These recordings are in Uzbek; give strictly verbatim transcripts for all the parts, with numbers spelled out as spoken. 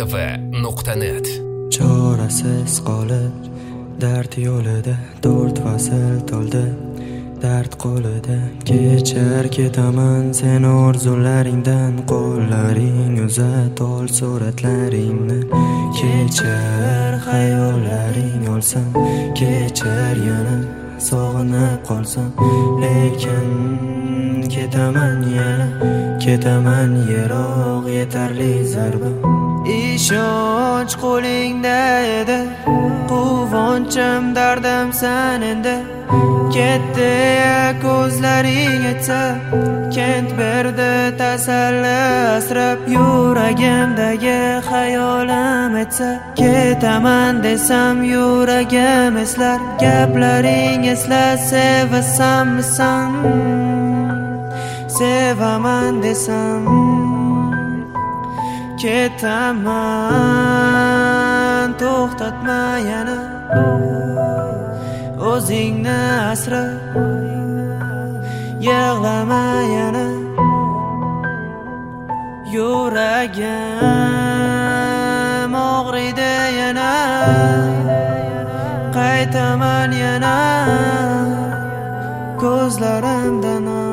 mustafa nuqta net. Chorasiz qolib dard yo'lida to'rt fasl to'ldi, dard qo'lida kechar ketaman sen orzularingdan, qo'llaring uzat ol suratlaringni, kechar xayollaring olsam, kechar yana sog'inib qolsam, lekin ketaman yana, ketaman yiroq yetarli zarba. Ishonch qo'lingda edi, quvonchim dardim san endi, ketdi ko'zlaring etsa, kent berdi tasalli asrab, yuragimdagi xayolim etsa, ketaman desam yuragim eslar, gaplaring esla, sevasanmisan, sevaman desam ketaman, to'xtatma yana, o'zingni asra, yig'lama yana, yuragim og'riydi yana, qaytaman yana, ko'zlarimdan ham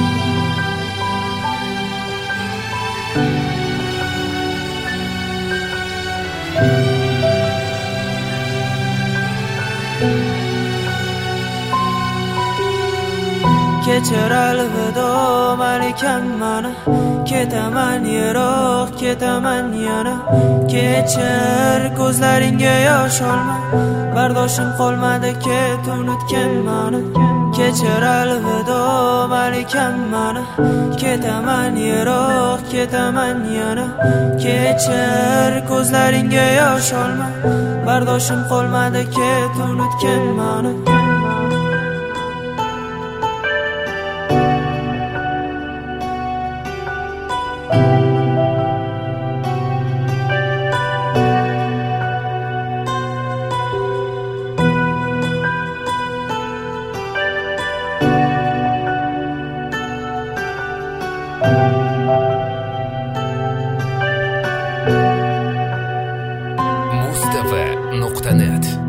kechir alvido malikam mana, ketaman yiroq, ketaman yana, kechir ko'zlaringga yosh olma, bardoshim qolmadi ket unutgan mani, kechir alvido malikam mana, ketaman yiroq, ketaman yana, kechir ko'zlaringga yosh olma, bardoshim qolmadi ket unutgan mani. mustafa nuqta net.